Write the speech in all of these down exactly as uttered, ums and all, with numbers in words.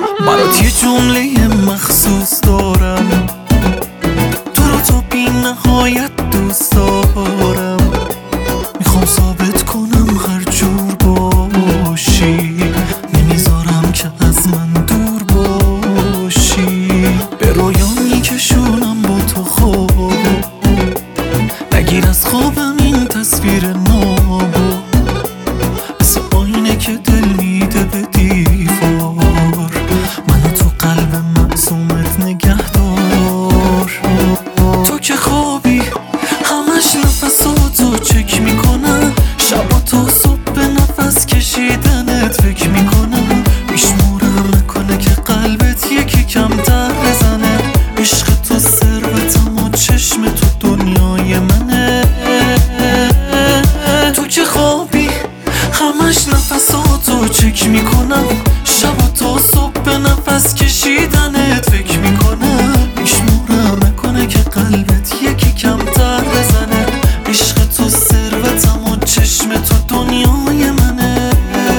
برات یه جمله مخصوص دارم، تو رو تا بی نهایت دوست دارم. میخوام ثابت کنم هر جور باشی، نمیذارم که از من دور باشی. به رویا میکشونم با تو خواب، نگیر از خوابم این تصویر نابو، مثل آینه که دل میده به دیوار. منو تو قلب معصومت نگه دار. تو که خوابی همش نفساتو چک میکنم، شبا تا صبح به نفس کشیدنت فکر میکنم. میشمورم نکنه که قلبت یکی کمتر بزنه. عشق تو ثروتم و چشم تو دنیای منه. تو که خوابی همش نفساتو چک میکنم، شبا تا صبح به نفس کشیدنت فکر میکنم. میشمورم نکنه که قلبت یکی کمتر بزنه. عشق تو ثروتم و چشم تو دنیای منه.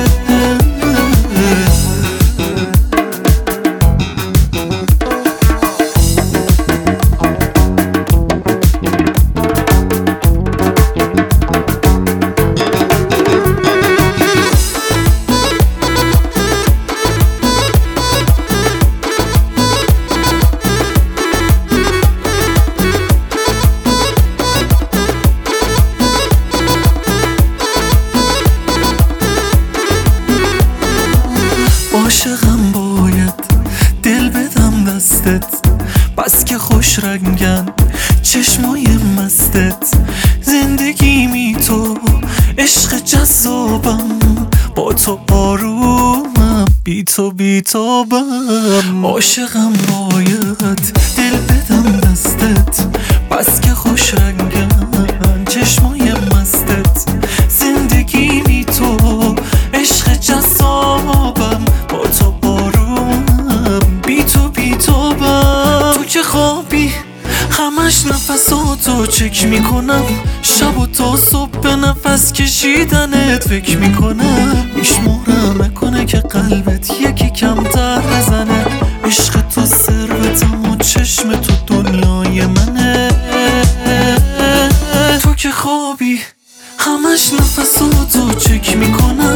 عاشقم باید دل بدم دستت، بس که خوش رنگن چشمای مستت. زندگی می تو عشق جذابم، با تو آرومم بی تو بی تابم. عاشقم باید دل بدم دستت، بس که خوش رنگن چشمای مستت. زندگی می تو عشق جذابم، با تو آرومم بی تو بی تابم. تو که خوابی همش نفساتو چک میکنم، شب و تا صبح به نفس کشیدنت فکر میکنم. میشمورم نکنه که قلبت یکی کمتر بزنه. عشق تو ثروتم و چشم تو دنیای منه. تو که خوابی همش نفساتو چک میکنم،